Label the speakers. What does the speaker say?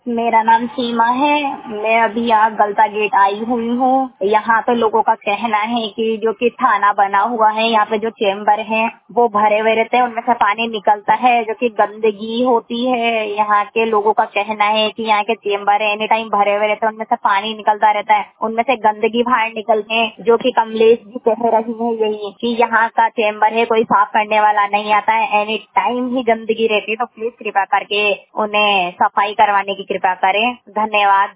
Speaker 1: मेरा नाम सीमा है। मैं अभी यहाँ गलता गेट आई हुई हूँ। यहाँ पे लोगों का कहना है कि जो कि थाना बना हुआ है, यहाँ पे जो चेम्बर है वो भरे हुए रहते हैं, उनमें से पानी निकलता है जो कि गंदगी होती है। यहाँ के लोगों का कहना है कि यहाँ के चेम्बर है एनी टाइम भरे हुए रहते हैं, उनमें से पानी निकलता रहता है, उनमें से गंदगी बाहर निकलते हैं। जो कि कमलेश जी कह रही है यही कि यहाँ का चेम्बर है, कोई साफ करने वाला नहीं आता है, एनी टाइम ही गंदगी रहती है। तो प्लीज कृपा करके उन्हें सफाई करवाने की कृपा करें। धन्यवाद।